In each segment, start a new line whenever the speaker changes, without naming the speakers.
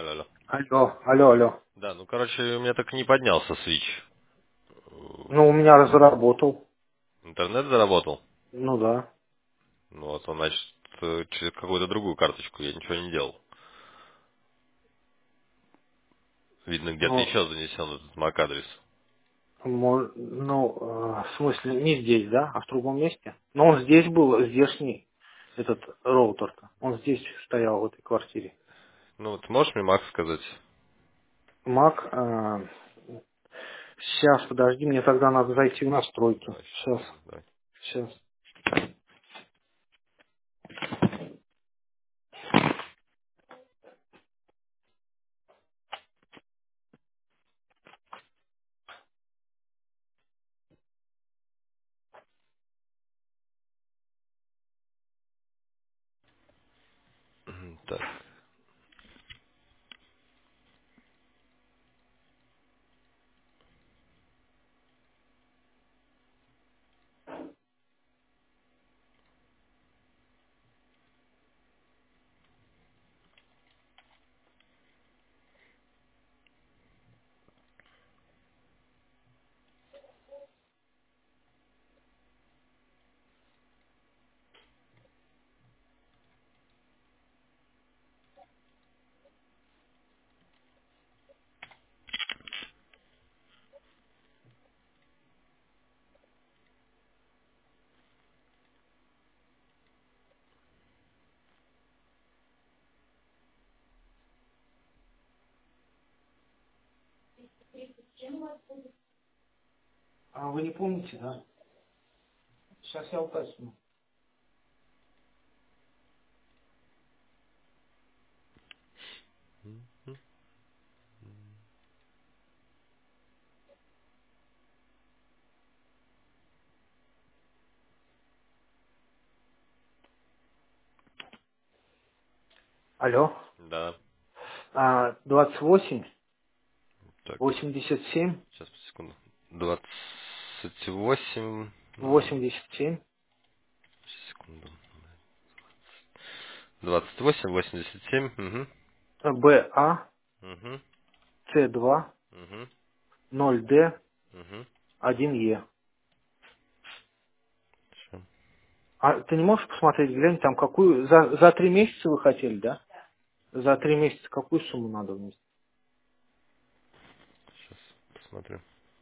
Алло, алло.
Алло, алло, алло.
Да, ну, короче, у меня так и не поднялся свич.
Ну, у меня разработал.
Интернет заработал.
Ну да.
Ну, вот он, значит, через какую-то другую карточку. Я ничего не делал. Видно, где-то
Ну,
еще занесен этот MAC-адрес.
в смысле, не здесь, да, а в другом месте. Но он здесь был, здешний, этот роутер-то. Он здесь стоял, в этой квартире.
Ну, вот можешь мне MAC сказать?
Мак, сейчас, подожди, мне тогда надо зайти в настройки.
Давай, сейчас
Сейчас,
гляну. Давай.
сейчас.
Так.
А вы не помните, да? Сейчас я уточню. Алло.
Да.
28,
Так,
87,
сейчас, секунду. 28.
87,
Секунду. 28, 87. Угу.
БА,
Угу.
С2,
Угу.
0Д,
Угу.
1Е.
Всё.
А ты не можешь посмотреть, глянь, там какую, за 3 месяца вы хотели, да? За 3 месяца какую сумму надо внести?
Сейчас посмотрю.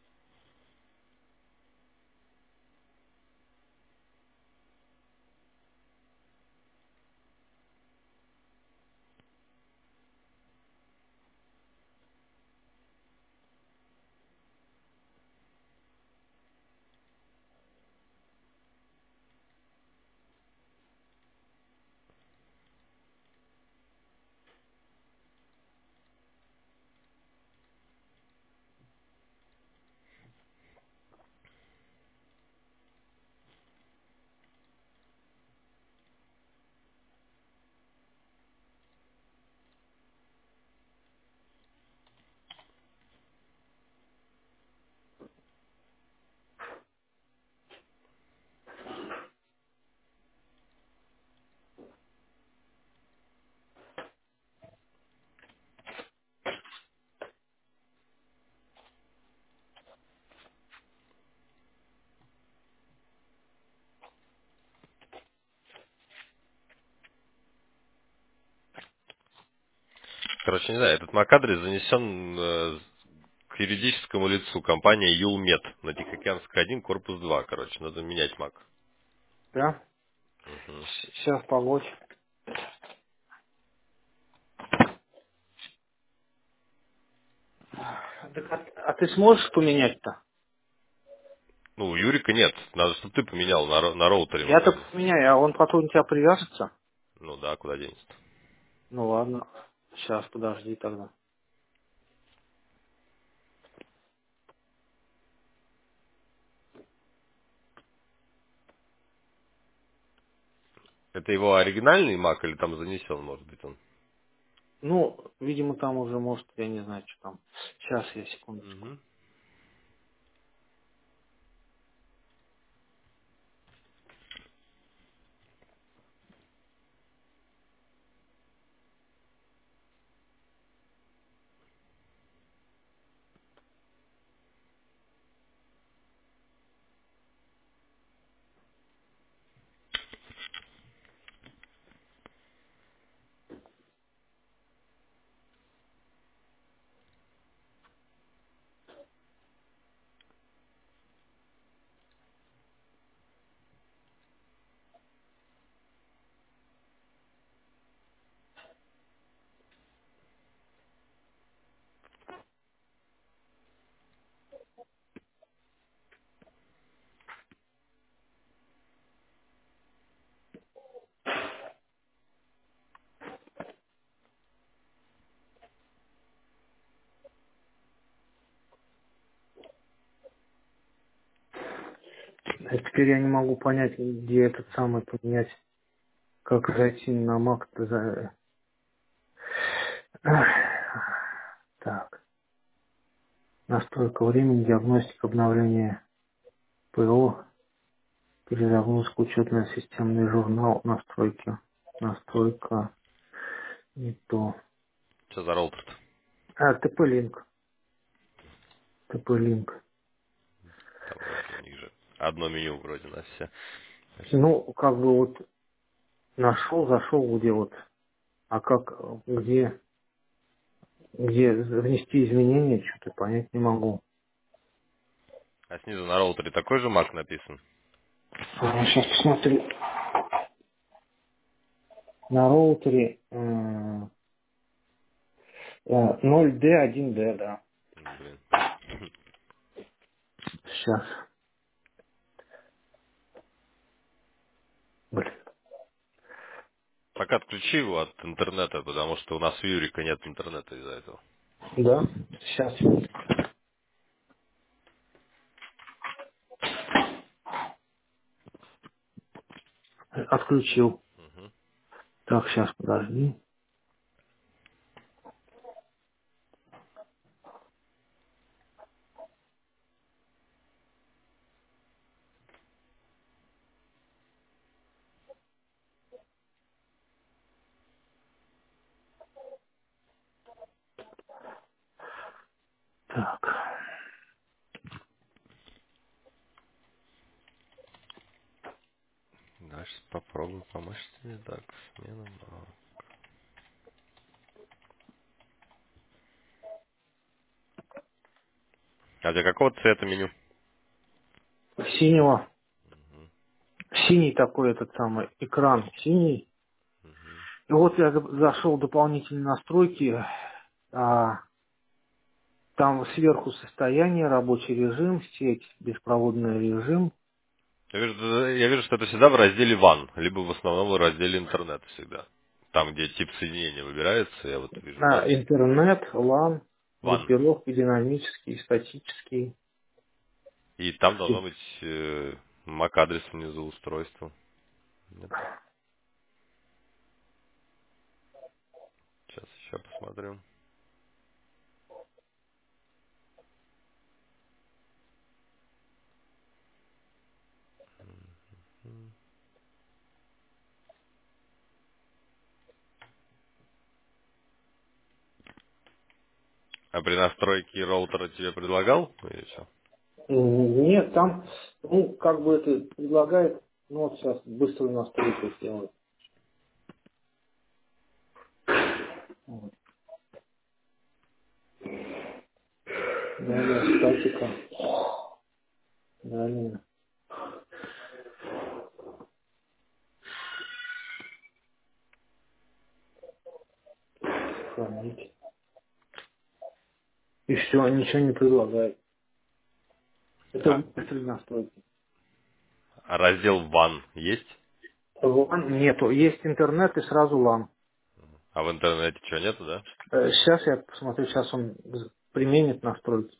Короче, не знаю, этот MAC-адрес занесен к юридическому лицу, компания Юлмет на Тихоокеанская 1, корпус 2, короче, надо менять MAC.
Да?
Угу.
Сейчас погодь. Так, а ты сможешь поменять-то?
Ну, у Юрика нет, надо, чтобы ты поменял на роутере
Я-то
мобильном.
поменяю, а он потом у тебя привяжется?
Ну да, куда денется.
Ну ладно. Сейчас, подожди тогда.
Это его оригинальный MAC или там занесен, может быть, он?
Ну, видимо, там уже, может, я не знаю, что там. Сейчас я секундочку.
Угу.
А теперь я не могу понять, где этот самый поменять, как зайти на Mac. Так, настройка времени, диагностика, обновление ПО, перезагрузка, учетный системный журнал, настройки, настройка, не то.
Что за роутер-то?
ТП-линк, ТП-линк.
Там вроде у них же одно меню вроде на все.
Ну, как бы вот нашел, зашел, где вот, а как, где внести изменения, что-то понять не могу.
А снизу на роутере такой же Mac написан?
Сейчас посмотрю. На роутере 0D1D, да.
Блин.
Сейчас. Блин.
Пока отключи его от интернета, потому что у нас у Юрика нет интернета из-за этого.
Да, сейчас. Отключил.
Мгм.
Так, сейчас, подожди. Так.
Дальше попробую помочь тебе. Так, смена. А для какого цвета меню?
Синего. Синий такой этот самый экран. Синий. И вот я зашел в дополнительные настройки. А, там сверху состояние, рабочий режим, сеть, беспроводный режим.
Я вижу, что это всегда в разделе WAN, либо в основном в разделе интернет всегда. Там, где тип соединения выбирается, я вот вижу WAN.
Интернет, LAN,
WAN.
группировки, динамический, статический.
И там должно быть MAC-адрес внизу устройства. Нет? Сейчас еще посмотрю. А при настройке роутера тебе предлагал? Или что?
Нет, там, ну, как бы это предлагает, ну, вот сейчас быструю настройку сделать. Вот. Далее статика. Далее сохранить. И все, ничего не предлагает. Это
А,
быстрые настройки.
а раздел WAN есть?
LAN нету. Есть интернет и сразу LAN.
А в интернете что, нету, да?
Сейчас я посмотрю, сейчас он применит настройки.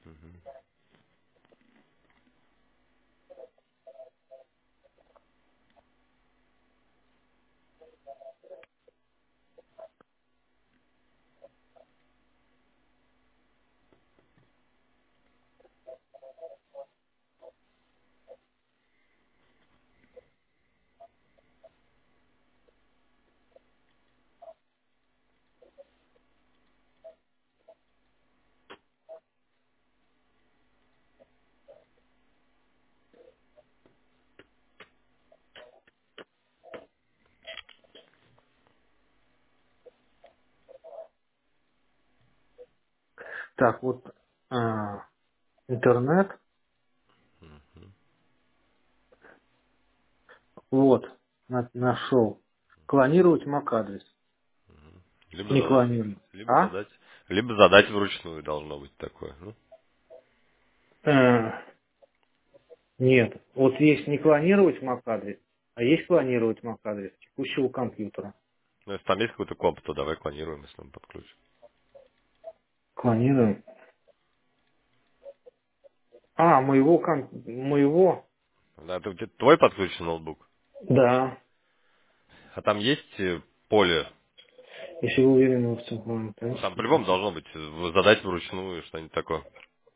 Так, вот интернет. Вот, нашел. Клонировать MAC-адрес.
Либо
Не
задать,
клонирую.
либо
А?
задать, либо задать вручную должно быть такое. Ну,
Э, Нет. Вот есть не клонировать MAC-адрес, а есть клонировать MAC-адрес текущего компьютера.
ну, если там есть какой-то комп, то давай клонируем, если он подключим.
Клонируем. Моего.
Да, это твой подключен ноутбук?
Да.
А там есть поле?
Если вы уверены в цифровом
Ну, там
тесте.
по-любому должно быть. Задать вручную что-нибудь такое.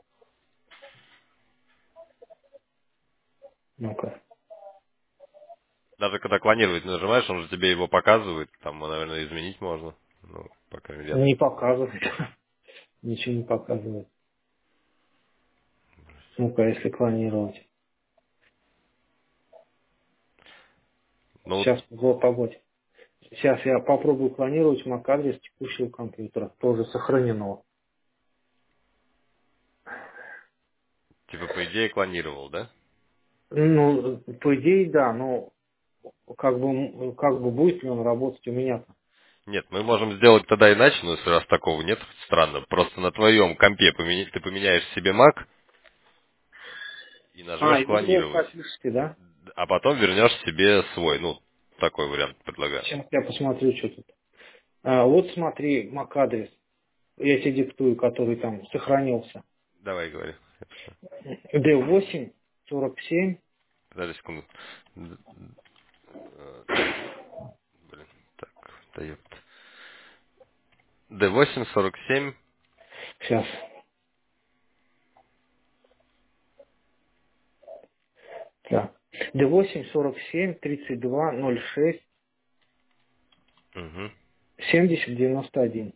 Ну-ка.
Даже когда клонировать нажимаешь, он же тебе его показывает. Там, наверное, изменить можно. Ну, по крайней мере, я так
Не
думаю.
показывает. Ничего не показывает. Ну-ка, если клонировать.
Ну, вот,
Сейчас, вот, погодь. Сейчас я попробую клонировать MAC-адрес текущего компьютера. Тоже сохранено.
типа, по идее, клонировал, да?
Ну, по идее, да, но как бы будет ли он работать у меня-то?
Нет, мы можем сделать тогда иначе, но если раз такого нет, странно. Просто на твоем компе ты поменяешь себе Mac и
А,
нажмешь
и вы свой
клонировать.
пропишете, да?
А потом вернешь себе свой. Ну, такой вариант предлагаю.
Сейчас я посмотрю, что тут. Вот смотри, MAC-адрес. Я тебе диктую, который там сохранился.
Давай, говори.
D8 47.
Подожди секунду. Э, Блин, так, дает. D847.
Сейчас. Так. D8 47 32 06
Угу.
70 91.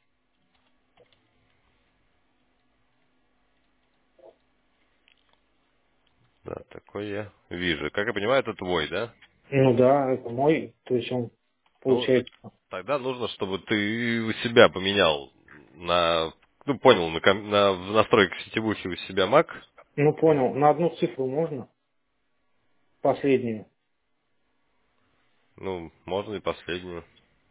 Да, такой я вижу. Как я понимаю, это твой, да?
Ну да, это мой, то есть он
Ну,
получается.
тогда нужно, чтобы ты у себя поменял на, ну, понял, в настройках сетевухи у себя Mac.
Ну понял, на одну цифру можно? Последнюю.
Ну, можно и последнюю.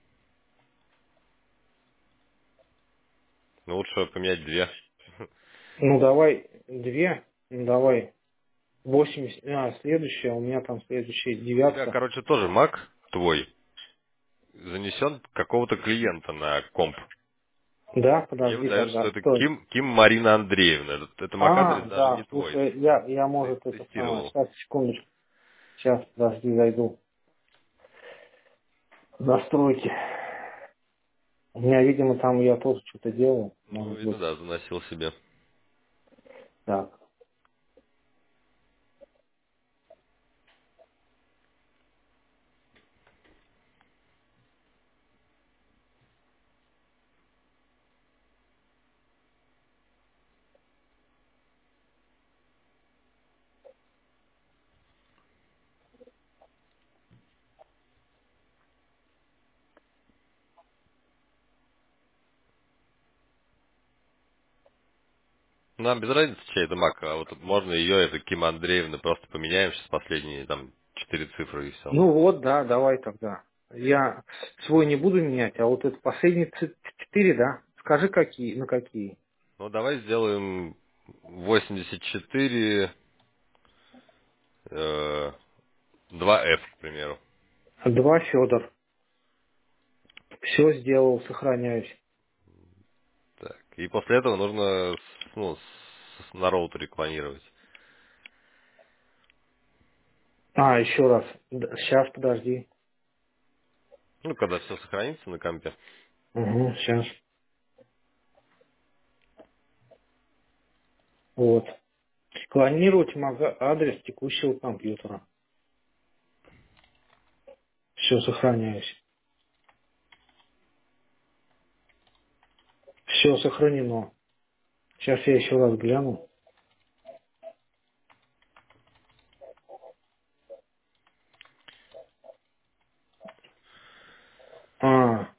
Но лучше поменять две.
Ну давай две, ну давай 80, следующая, у меня там следующая
У тебя,
девятка.
короче, тоже Mac твой занесен какого-то клиента на комп.
Да,
Мне
подожди
выдает, что
тогда,
это
стой.
Ким Марина Андреевна. Это MAC-адрес даже
Да,
не твой.
слушай, я
Ты
может это самое,
тестировал.
сейчас, секундочку, сейчас, подожди, зайду. Настройки. У меня, видимо, там я тоже что-то делал,
Ну,
может
видно,
быть.
да, заносил себе.
Так.
Нам без разницы, чей это Mac, а вот можно ее, это Ким Андреевна, просто поменяем сейчас последние там 4 цифры и все.
Ну вот, да, давай тогда. Я свой не буду менять, а вот это последние 4, да? Скажи, какие, на какие.
Ну, давай сделаем 84, 2F, к примеру.
Два Федор. Все сделал, сохраняюсь.
Так. И после этого нужно на роутере клонировать.
Еще раз. Сейчас, подожди.
Ну, когда все сохранится на компе.
Угу, сейчас. Вот. Клонировать адрес текущего компьютера. Все, сохраняюсь. Все сохранено. Сейчас я еще раз гляну. А,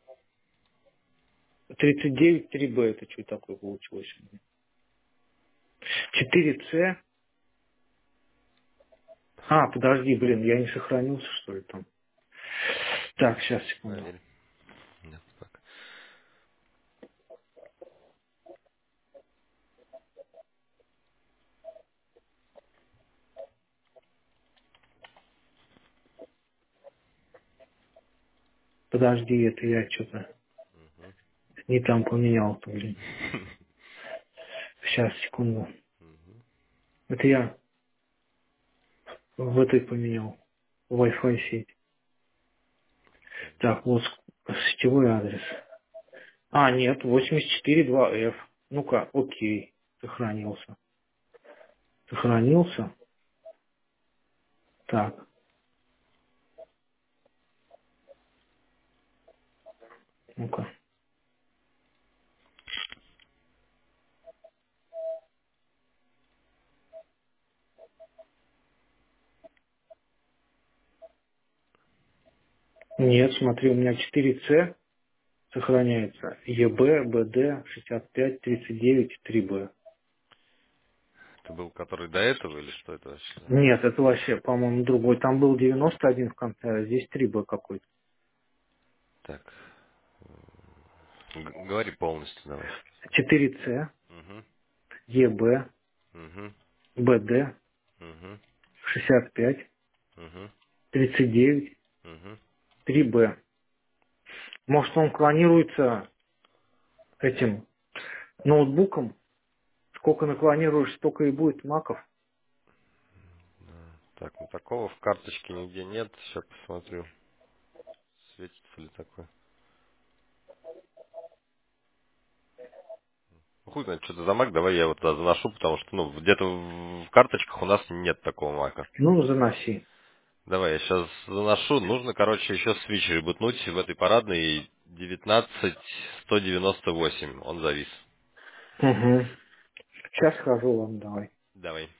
39 3Б, это что такое получилось? 4С. Подожди, блин, я не сохранился, что ли, там. Так, сейчас, секунду.
Проверь. Нет, так.
Подожди, это я что-то не там поменял, блин. Сейчас, секунду. Это я в этой поменял. Wi-Fi сеть. Так, вот сетевой адрес. А, нет, 84.2F. Ну-ка, окей. Сохранился. Сохранился. Так, ну-ка. Нет, смотри, у меня 4C сохраняется. ЕБ, БД, 65, 39, 3Б.
Это был который до этого или что это вообще?
Нет, это вообще, по-моему, другой. Там был 91 в конце, а здесь 3Б какой-то.
Так, говори полностью давай.
4C,
Угу,
ЕБ,
угу,
БД,
угу,
65,
угу,
39,
угу.
3Б. Может, он клонируется этим ноутбуком? Сколько наклонируешь, столько и будет маков.
Так, ну такого в карточке нигде нет. Сейчас посмотрю, светится ли такое. Ну, хуй знает, что это за мак, давай я его туда заношу, потому что, ну, где-то в карточках у нас нет такого мака.
Ну, заноси.
Давай, я сейчас заношу. Нужно, короче, еще свич ребутнуть в этой парадной 19198. Он завис.
Угу. Сейчас схожу вам, давай.
Давай.